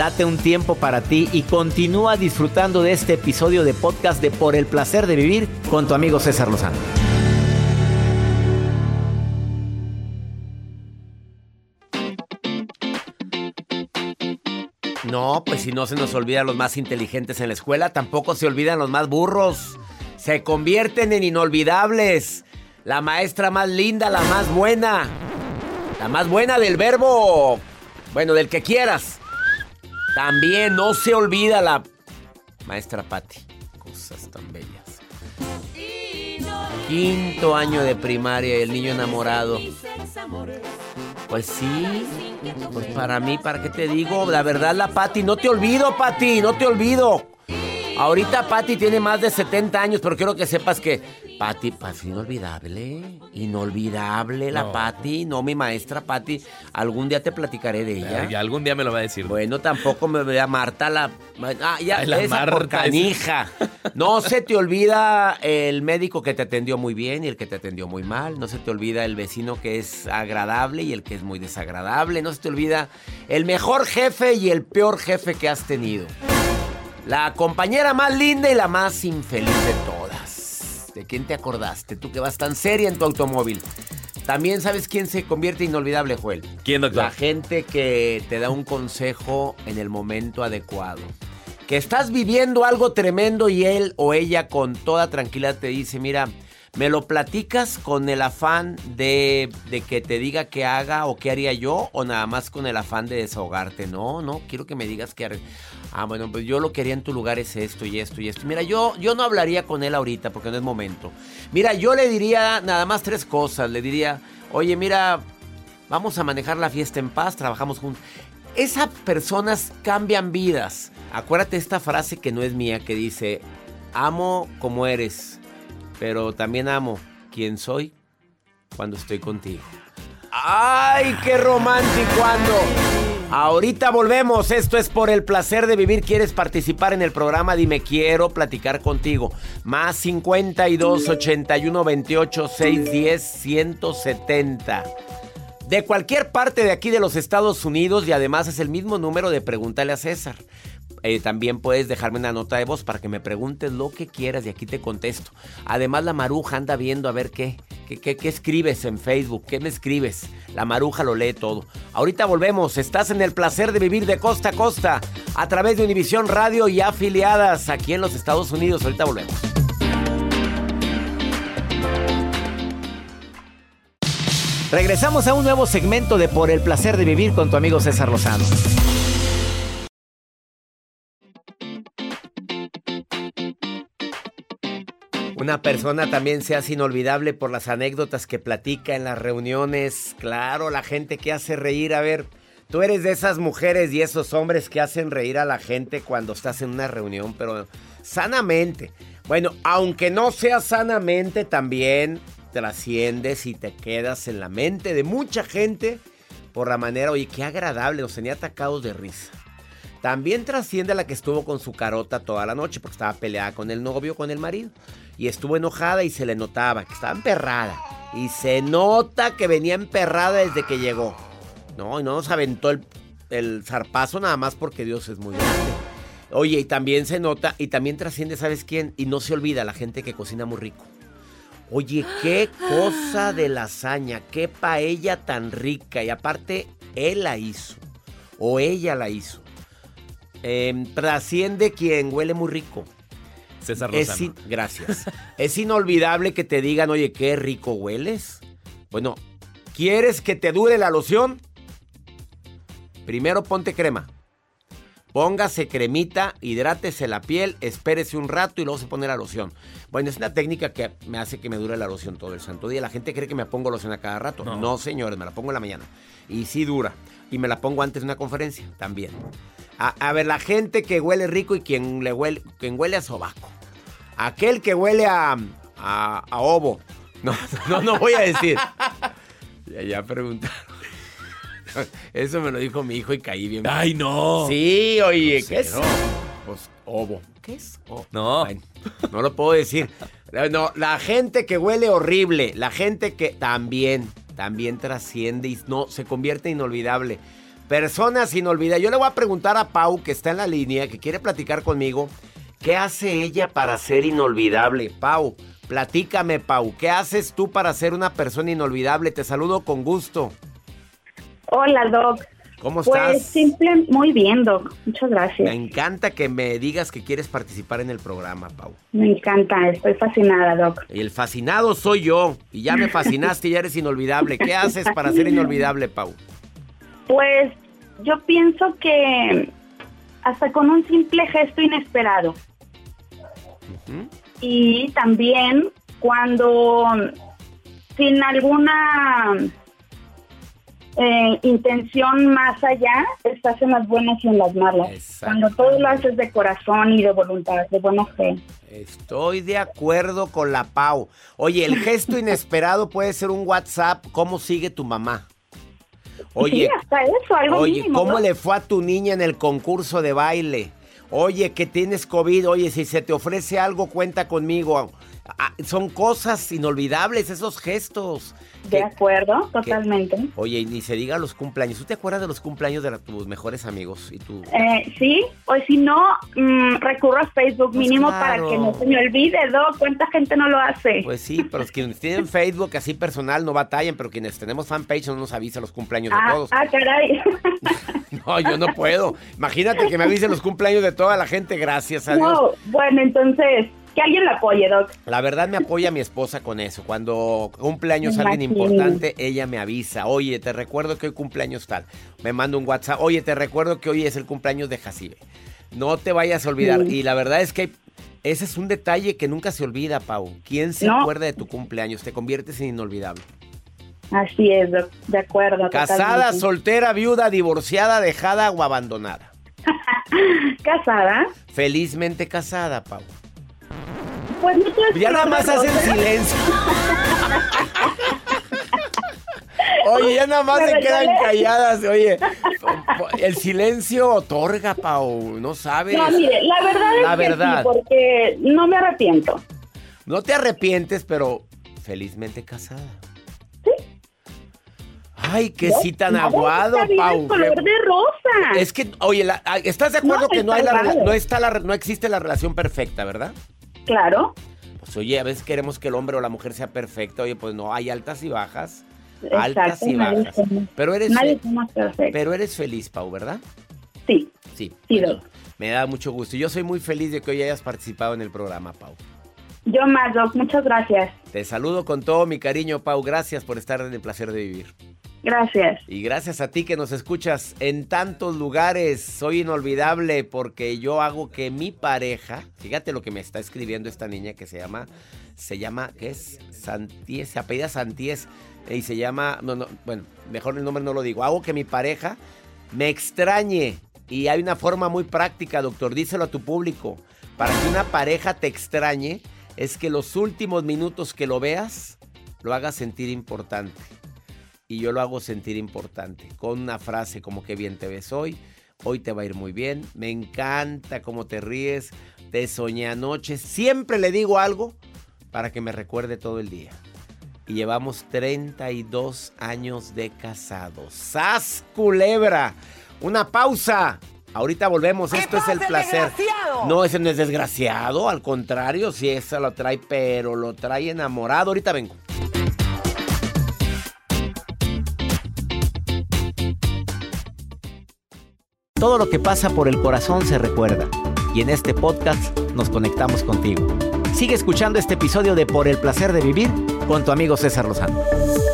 Date un tiempo para ti y continúa disfrutando de este episodio de podcast de Por el Placer de Vivir con tu amigo César Lozano. No, pues si no se nos olvidan los más inteligentes en la escuela, tampoco se olvidan los más burros. Se convierten en inolvidables. La maestra más linda, la más buena. La más buena del verbo. Bueno, del que quieras. También no se olvida la maestra Patti. Cosas tan bellas. Quinto año de primaria y el niño enamorado. Pues sí. Pues para mí, ¿para qué te digo? La verdad, la Patti. No te olvido, Patti. No te olvido. Ahorita Patti tiene más de 70 años, pero quiero que sepas que Patti, inolvidable, inolvidable la Patti, no mi maestra Patti. Algún día te platicaré de ella. Ya algún día me lo va a decir. Bueno, tampoco me voy a Marta la... ya, la esa Marta, por canija. No se te olvida el médico que te atendió muy bien y el que te atendió muy mal. No se te olvida el vecino que es agradable y el que es muy desagradable. No se te olvida el mejor jefe y el peor jefe que has tenido. La compañera más linda y la más infeliz de todas. ¿De quién te acordaste? Tú que vas tan seria en tu automóvil. También sabes quién se convierte inolvidable, Joel. ¿Quién, doctor? La gente que te da un consejo en el momento adecuado. Que estás viviendo algo tremendo y él o ella con toda tranquilidad te dice, mira, ¿me lo platicas con el afán de que te diga qué haga o qué haría yo? ¿O nada más con el afán de desahogarte? No, quiero que me digas qué haría. Bueno, pues yo lo que haría en tu lugar es esto y esto y esto. Mira, yo no hablaría con él ahorita porque no es momento. Mira, yo le diría nada más 3 cosas. Le diría, oye, mira, vamos a manejar la fiesta en paz, trabajamos juntos. Esas personas cambian vidas. Acuérdate esta frase que no es mía, que dice, amo como eres, pero también amo quien soy cuando estoy contigo. ¡Ay, qué romántico ando! Ahorita volvemos. Esto es Por el Placer de Vivir. ¿Quieres participar en el programa? Dime, quiero platicar contigo. Más 52 81 28 610 170. De cualquier parte de aquí de los Estados Unidos, y además es el mismo número de Pregúntale a César. También puedes dejarme una nota de voz para que me preguntes lo que quieras y aquí te contesto. Además, la Maruja anda viendo a ver qué escribes en Facebook, qué me escribes. La Maruja lo lee todo. Ahorita volvemos. Estás en el placer de vivir de costa a costa a través de Univisión Radio y afiliadas aquí en los Estados Unidos. Ahorita volvemos. Regresamos a un nuevo segmento de Por el Placer de Vivir con tu amigo César Lozano. Una persona también se hace inolvidable por las anécdotas que platica en las reuniones. Claro, la gente que hace reír. A ver, tú eres de esas mujeres y esos hombres que hacen reír a la gente cuando estás en una reunión, pero sanamente. Bueno, aunque no sea sanamente, también trasciendes y te quedas en la mente de mucha gente por la manera, oye, qué agradable, nos tenía atacados de risa. También trasciende a la que estuvo con su carota toda la noche porque estaba peleada con el novio, con el marido. Y estuvo enojada y se le notaba que estaba emperrada. Y se nota que venía emperrada desde que llegó. No, y no nos aventó el zarpazo nada más porque Dios es muy grande. Oye, y también se nota y también trasciende, ¿sabes quién? Y no se olvida la gente que cocina muy rico. Oye, qué cosa de lasaña, qué paella tan rica. Y aparte, él la hizo. O ella la hizo. Trasciende quien huele muy rico. César Lozano. Gracias. Es inolvidable que te digan, oye, qué rico hueles. Bueno, ¿quieres que te dure la loción? Primero ponte crema. Póngase cremita, hidrátese la piel, espérese un rato y luego se pone la loción. Bueno, es una técnica que me hace que me dure la loción todo el santo día. La gente cree que me pongo loción a cada rato. No, señores, me la pongo en la mañana. Y sí dura. Y me la pongo antes de una conferencia también. A ver, la gente que huele rico y quien huele a sobaco. Aquel que huele a ovo. No voy a decir. Ya preguntaron. Eso me lo dijo mi hijo y caí bien. ¡Ay, no! Sí, oye, ¿qué es? Pues ovo. ¿Qué es? No. Bueno, no lo puedo decir. No, la gente que huele horrible, la gente que también trasciende y no se convierte inolvidable. Personas inolvidables. Yo le voy a preguntar a Pau, que está en la línea, que quiere platicar conmigo, ¿qué hace ella para ser inolvidable? Pau, platícame, Pau, ¿qué haces tú para ser una persona inolvidable? Te saludo con gusto. Hola, Doc. ¿Cómo estás? Pues muy bien, Doc. Muchas gracias. Me encanta que me digas que quieres participar en el programa, Pau. Me encanta, estoy fascinada, Doc. El fascinado soy yo, y ya me fascinaste, ya eres inolvidable. ¿Qué haces para ser inolvidable, Pau? Pues yo pienso que hasta con un simple gesto inesperado. Uh-huh. Y también cuando sin alguna intención más allá, estás en las buenas y en las malas. Cuando todo lo haces de corazón y de voluntad, de buena fe. Estoy de acuerdo con la Pau. Oye, el gesto inesperado puede ser un WhatsApp. ¿Cómo sigue tu mamá? Oye, sí, hasta eso, algo mínimo, ¿cómo ¿no? le fue a tu niña en el concurso de baile? Oye, que tienes COVID. Oye, si se te ofrece algo, cuenta conmigo. Son cosas inolvidables esos gestos. De acuerdo, totalmente. Oye, y ni se diga los cumpleaños. ¿Tú te acuerdas de los cumpleaños de tus mejores amigos? ¿Y tú? Sí, o si no, recurro a Facebook mínimo para que no se me olvide, Doc. ¿Cuánta gente no lo hace? Pues sí, pero quienes tienen Facebook así personal no batallan, pero quienes tenemos fanpage no nos avisa los cumpleaños de todos. Caray. No, yo no puedo. Imagínate que me avisen los cumpleaños de toda la gente, gracias a Dios. No, bueno, entonces, que alguien la apoye, Doc. La verdad me apoya mi esposa con eso. Cuando cumpleaños alguien importante, ella me avisa. Oye, te recuerdo que hoy cumpleaños tal. Me manda un WhatsApp. Oye, te recuerdo que hoy es el cumpleaños de Jacibe. No te vayas a olvidar. Sí. Y la verdad es que ese es un detalle que nunca se olvida, Pau. ¿Quién se acuerda de tu cumpleaños? Te conviertes en inolvidable. Así es, Doc. De acuerdo. Casada, totalmente. soltera, viuda, divorciada, dejada o abandonada. ¿Casada? Felizmente casada, Pau. Pues no te Ya nada más hacen silencio. Oye, ya nada más se quedan calladas. Oye, el silencio otorga, Pau. No sabes. No, mire, la verdad es que sí, porque no me arrepiento. No te arrepientes, pero felizmente casada. Sí. Ay, qué sí tan aguado, Pau. Es color de rosa. Es que, oye, ¿estás de acuerdo que no existe la relación perfecta, verdad? Claro. Pues oye, a veces queremos que el hombre o la mujer sea perfecto. Oye, pues no, hay altas y bajas. Exacto, Altas y bajas. Nadie es más perfecto. Pero eres feliz, Pau, ¿verdad? Sí. Sí. Sí, Doc. Me da mucho gusto. Yo soy muy feliz de que hoy hayas participado en el programa, Pau. Yo más, Doc. Muchas gracias. Te saludo con todo mi cariño, Pau. Gracias por estar en el placer de vivir. Gracias. Y gracias a ti que nos escuchas en tantos lugares. Soy inolvidable porque yo hago que mi pareja, fíjate lo que me está escribiendo esta niña que se llama, ¿qué es? Santiés, se apellida Santiés y se llama, bueno, mejor el nombre no lo digo. Hago que mi pareja me extrañe y hay una forma muy práctica, doctor, díselo a tu público. Para que una pareja te extrañe es que los últimos minutos que lo veas, lo hagas sentir importante. Y yo lo hago sentir importante con una frase como qué bien te ves hoy te va a ir muy bien, me encanta cómo te ríes, te soñé anoche, siempre le digo algo para que me recuerde todo el día. Y llevamos 32 años de casados. ¡Sas, culebra! Una pausa. Ahorita volvemos, esto es el placer. Desgraciado? No, ese no es desgraciado, al contrario, sí, esa lo trae, pero lo trae enamorado. Ahorita vengo. Todo lo que pasa por el corazón se recuerda. Y en este podcast nos conectamos contigo. Sigue escuchando este episodio de Por el Placer de Vivir con tu amigo César Lozano.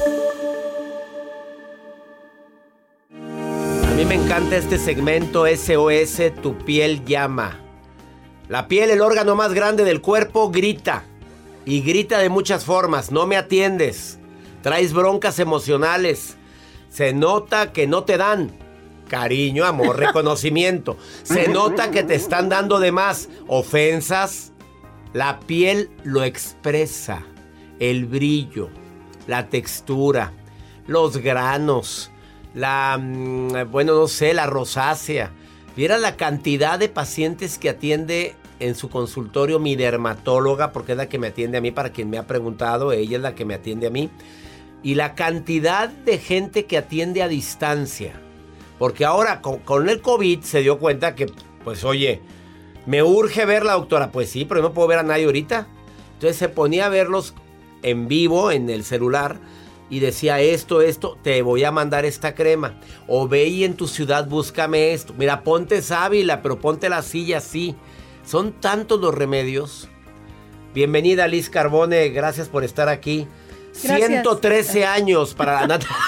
A mí me encanta este segmento SOS, Tu piel llama. La piel, el órgano más grande del cuerpo, grita. Y grita de muchas formas. No me atiendes. Traes broncas emocionales. Se nota que no te dan cariño, amor, reconocimiento. Se nota que te están dando de más. Ofensas. La piel lo expresa. El brillo, la textura, los granos, la rosácea. Viera la cantidad de pacientes que atiende en su consultorio mi dermatóloga, porque es la que me atiende a mí, para quien me ha preguntado, ella es la que me atiende a mí. Y la cantidad de gente que atiende a distancia. Porque ahora con el COVID se dio cuenta que, pues oye, me urge ver la doctora. Pues sí, pero no puedo ver a nadie ahorita. Entonces se ponía a verlos en vivo en el celular y decía esto, te voy a mandar esta crema. O ve y en tu ciudad búscame esto. Mira, ponte sábila, pero ponte la silla así. Son tantos los remedios. Bienvenida Liz Carbone, gracias por estar aquí. Gracias. 113 años para la nata.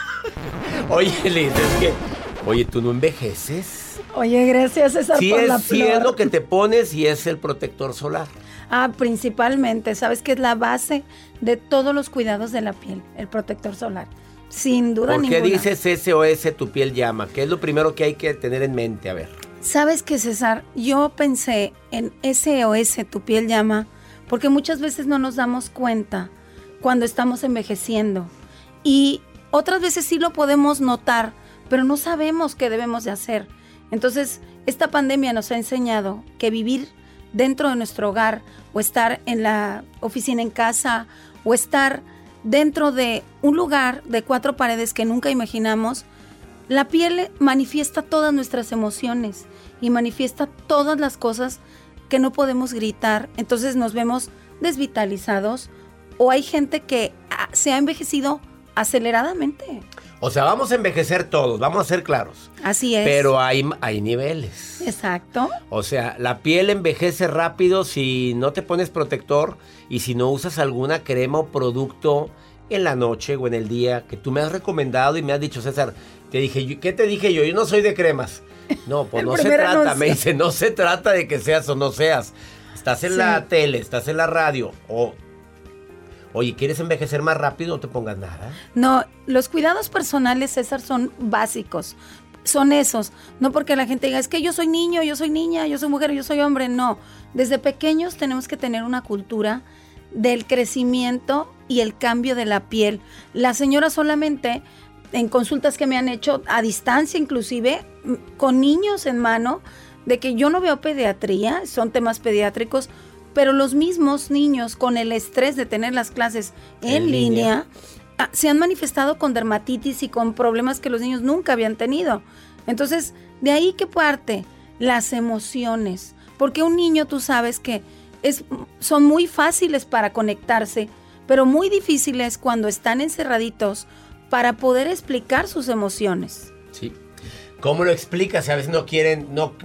Oye Liz, es que... Oye, ¿tú no envejeces? Oye, gracias César por la flor. Sí es lo que te pones y es el protector solar. Principalmente, sabes que es la base de todos los cuidados de la piel, el protector solar, sin duda ninguna. ¿Por qué dices SOS tu piel llama? ¿Qué es lo primero que hay que tener en mente? A ver. Sabes que César, yo pensé en SOS tu piel llama porque muchas veces no nos damos cuenta cuando estamos envejeciendo y otras veces sí lo podemos notar, pero no sabemos qué debemos de hacer. Entonces, esta pandemia nos ha enseñado que vivir dentro de nuestro hogar o estar en la oficina en casa o estar dentro de un lugar de 4 paredes que nunca imaginamos, la piel manifiesta todas nuestras emociones y manifiesta todas las cosas que no podemos gritar. Entonces nos vemos desvitalizados o hay gente que se ha envejecido aceleradamente. O sea, vamos a envejecer todos, vamos a ser claros. Así es. Pero hay niveles. Exacto. O sea, la piel envejece rápido si no te pones protector y si no usas alguna crema o producto en la noche o en el día que tú me has recomendado y me has dicho, César, ¿qué te dije yo? Yo no soy de cremas. No, pues no se trata, me dice, no se trata de que seas o no seas. Estás en la tele, estás en la radio Oye, ¿quieres envejecer más rápido? No te pongas nada. No, los cuidados personales, César, son básicos. Son esos. No porque la gente diga, es que yo soy niño, yo soy niña, yo soy mujer, yo soy hombre. No. Desde pequeños tenemos que tener una cultura del crecimiento y el cambio de la piel. La señora solamente, en consultas que me han hecho a distancia, inclusive, con niños en mano, de que yo no veo pediatría, son temas pediátricos, pero los mismos niños con el estrés de tener las clases en línea se han manifestado con dermatitis y con problemas que los niños nunca habían tenido. Entonces, de ahí que parte las emociones, porque un niño tú sabes que son muy fáciles para conectarse, pero muy difíciles cuando están encerraditos para poder explicar sus emociones. Sí. ¿Cómo lo explicas? A veces no quieren,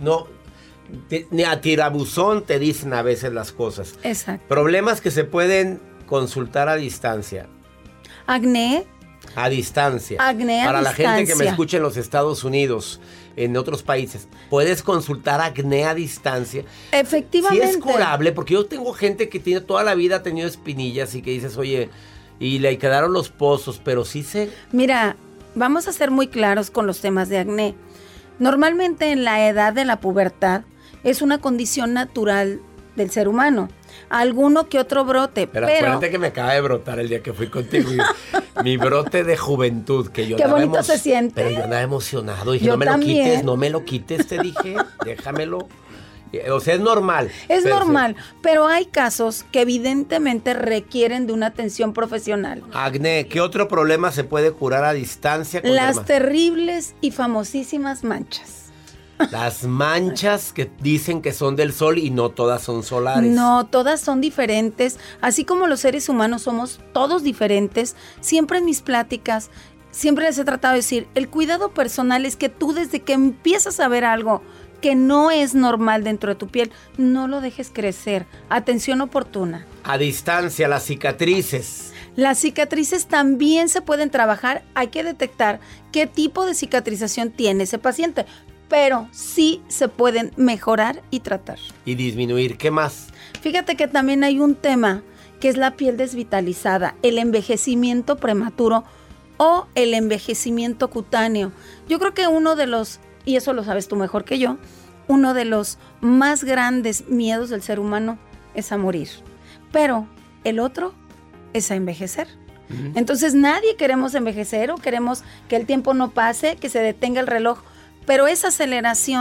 ni a tirabuzón te dicen a veces las cosas. Exacto. Problemas que se pueden consultar a distancia. Acné. A distancia. Acné a Para distancia. la gente que me escucha en los Estados Unidos, en otros países, puedes consultar acné a distancia. Efectivamente. Sí es curable, porque yo tengo gente que tiene toda la vida ha tenido espinillas y que dices, oye, y le quedaron los pozos, pero sí se... Mira, vamos a ser muy claros con los temas de acné. Normalmente en la edad de la pubertad es una condición natural del ser humano. Alguno que otro brote, pero acuérdate que me acaba de brotar el día que fui contigo. Mi brote de juventud, que yo qué bonito se siente. Pero yo andaba emocionado. Dije, yo no me también. lo quites, no me lo quites, te dije, déjamelo. O sea, es normal. Es normal, pero hay casos que evidentemente requieren de una atención profesional. Acné, ¿qué otro problema se puede curar a distancia? Las terribles y famosísimas manchas. Las manchas que dicen que son del sol y no todas son solares. No, todas son diferentes. Así como los seres humanos somos todos diferentes, siempre en mis pláticas, siempre les he tratado de decir, el cuidado personal es que tú desde que empiezas a ver algo que no es normal dentro de tu piel, no lo dejes crecer. Atención oportuna. A distancia, las cicatrices. Las cicatrices también se pueden trabajar. Hay que detectar qué tipo de cicatrización tiene ese paciente, pero sí se pueden mejorar y tratar. Y disminuir. ¿Qué más? Fíjate que también hay un tema que es la piel desvitalizada, el envejecimiento prematuro o el envejecimiento cutáneo. Yo creo que uno de los, y eso lo sabes tú mejor que yo, uno de los más grandes miedos del ser humano es a morir. Pero el otro es a envejecer. Entonces nadie queremos envejecer o queremos que el tiempo no pase, que se detenga el reloj, pero esa aceleración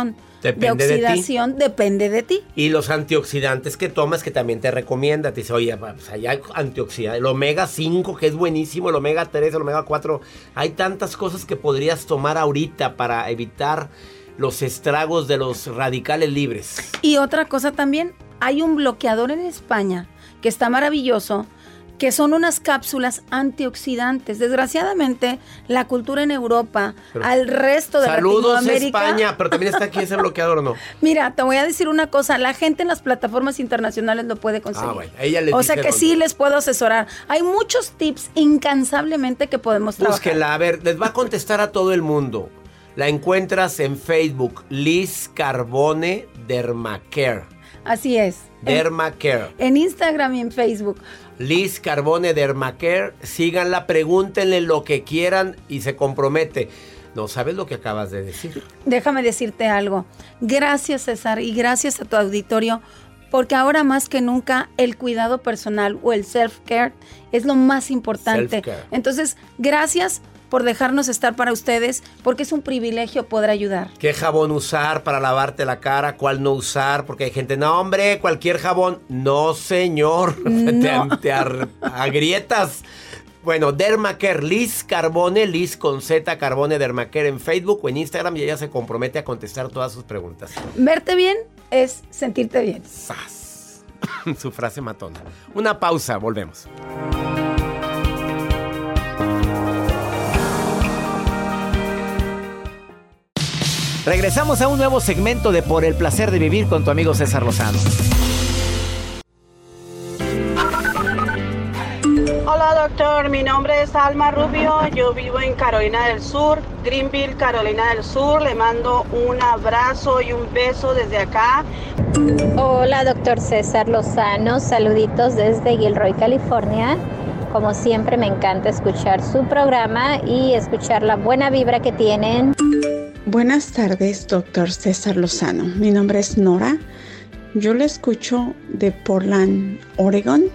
Depende de oxidación, depende de ti. Y los antioxidantes que tomas, que también te recomienda. Te dice, oye, pues allá hay antioxidantes. El omega 5, que es buenísimo, el omega 3, el omega 4. Hay tantas cosas que podrías tomar ahorita para evitar los estragos de los radicales libres. Y otra cosa también, hay un bloqueador en España que está maravilloso, que son unas cápsulas antioxidantes. Desgraciadamente, la cultura en Europa, al resto de Latinoamérica... Saludos España, pero también está aquí ese bloqueador, ¿no? Mira, te voy a decir una cosa, la gente en las plataformas internacionales lo puede conseguir. Bueno, ella les o sea que sí les puedo asesorar. Hay muchos tips incansablemente que podemos trabajar. Búsquenla, a ver, les va a contestar a todo el mundo. La encuentras en Facebook, Liz Carbone Dermacare. Así es. Dermacare. En Instagram y en Facebook. Liz Carbone Dermacare, síganla, pregúntenle lo que quieran y se compromete. No sabes lo que acabas de decir. Déjame decirte algo. Gracias, César, y gracias a tu auditorio, porque ahora más que nunca el cuidado personal o el self-care es lo más importante. Self-care. Entonces, gracias por dejarnos estar para ustedes, porque es un privilegio poder ayudar. ¿Qué jabón usar para lavarte la cara? ¿Cuál no usar? Porque hay gente, no hombre, cualquier jabón. No, señor, no. te agrietas. Bueno, Dermacare, Liz Carbone, Liz con Z, Carbone Dermacare en Facebook o en Instagram, y ella se compromete a contestar todas sus preguntas. Verte bien es sentirte bien. ¡Sas! Su frase matona. Una pausa, volvemos. Regresamos a un nuevo segmento de Por el placer de vivir con tu amigo César Lozano. Hola doctor, mi nombre es Alma Rubio, yo vivo en Carolina del Sur, Greenville, Carolina del Sur. Le mando un abrazo y un beso desde acá. Hola doctor César Lozano, saluditos desde Gilroy, California. Como siempre me encanta escuchar su programa y escuchar la buena vibra que tienen. Buenas tardes, doctor César Lozano. Mi nombre es Nora. Yo le escucho de Portland, Oregon.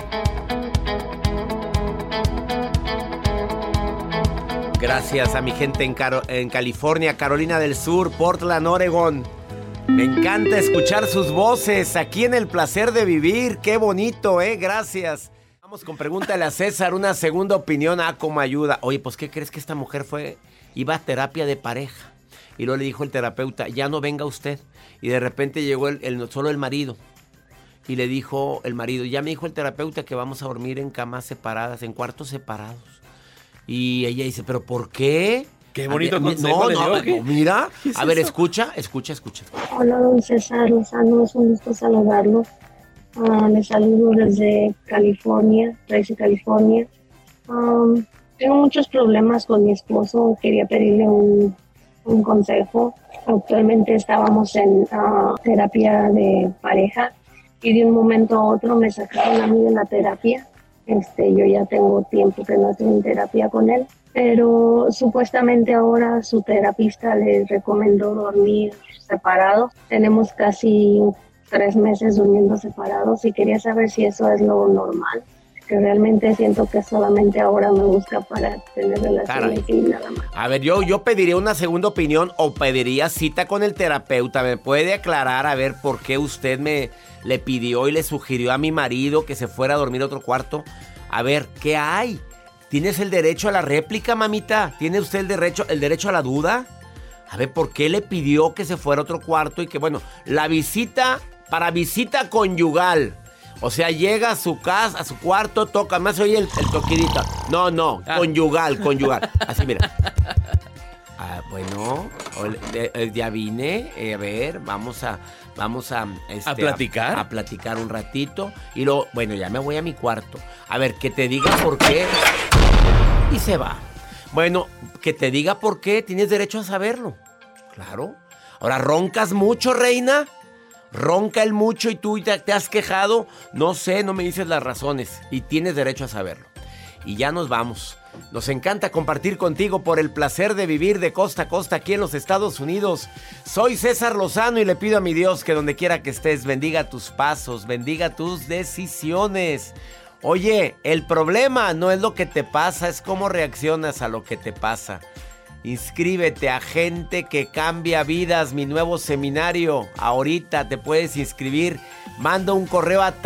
Gracias a mi gente en California, Carolina del Sur, Portland, Oregon. Me encanta escuchar sus voces aquí en El Placer de Vivir. Qué bonito, Gracias. Vamos con Pregúntale a César, una segunda opinión, como ayuda. Oye, pues, ¿qué crees que esta mujer iba a terapia de pareja? Y luego le dijo el terapeuta, ya no venga usted. Y de repente llegó solo el marido. Y le dijo el marido, ya me dijo el terapeuta que vamos a dormir en camas separadas, en cuartos separados. Y ella dice, ¿pero por qué? Qué bonito consejo le dio. Mira. A ver, escucha. Hola, don César Lozano, es un gusto saludarlo. Le saludo desde California, Tracy, California. Tengo muchos problemas con mi esposo, quería pedirle un consejo. Actualmente estábamos en terapia de pareja y de un momento a otro me sacaron a mí de la terapia. Yo ya tengo tiempo que no estoy en terapia con él, pero supuestamente ahora su terapista le recomendó dormir separados. Tenemos casi 3 meses durmiendo separados y quería saber si eso es lo normal, que realmente siento que solamente ahora me busca para tener relaciones y nada más. A ver, yo pediría una segunda opinión o pediría cita con el terapeuta. ¿Me puede aclarar a ver por qué usted le pidió y le sugirió a mi marido que se fuera a dormir a otro cuarto? A ver, ¿qué hay? ¿Tienes el derecho a la réplica, mamita? ¿Tiene usted el derecho a la duda? A ver, ¿por qué le pidió que se fuera a otro cuarto? Y que, bueno, la visita, para visita conyugal. O sea, llega a su casa, a su cuarto, toca, más oye el toquidito. No, conyugal. Así, mira. Bueno, ya vine, a ver, vamos a platicar. A platicar un ratito. Y luego, bueno, ya me voy a mi cuarto. A ver, que te diga por qué. Y se va. Bueno, que te diga por qué, tienes derecho a saberlo. Claro. Ahora, ¿roncas mucho, reina? Ronca él mucho y tú te has quejado. No sé, no me dices las razones. Y tienes derecho a saberlo. Y ya nos vamos. Nos encanta compartir contigo por el placer de vivir de costa a costa aquí en los Estados Unidos. Soy César Lozano y le pido a mi Dios que donde quiera que estés bendiga tus pasos, bendiga tus decisiones. Oye, el problema no es lo que te pasa, es cómo reaccionas a lo que te pasa. Inscríbete a Gente que Cambia Vidas, mi nuevo seminario. Ahorita te puedes inscribir. Manda un correo a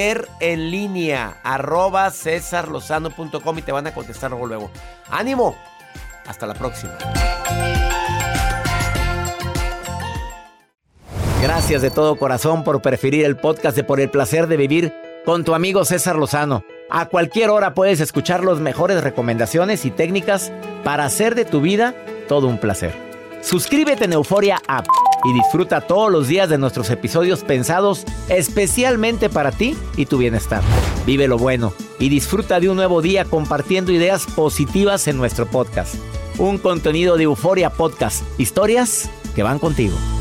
tallerenlinea@cesarlozano.com y te van a contestar luego. ¡Ánimo! Hasta la próxima. Gracias de todo corazón por preferir el podcast de Por el Placer de Vivir con tu amigo César Lozano. A cualquier hora puedes escuchar las mejores recomendaciones y técnicas para hacer de tu vida todo un placer. Suscríbete en Euforia App y disfruta todos los días de nuestros episodios pensados especialmente para ti y tu bienestar. Vive lo bueno y disfruta de un nuevo día compartiendo ideas positivas en nuestro podcast. Un contenido de Euforia Podcast. Historias que van contigo.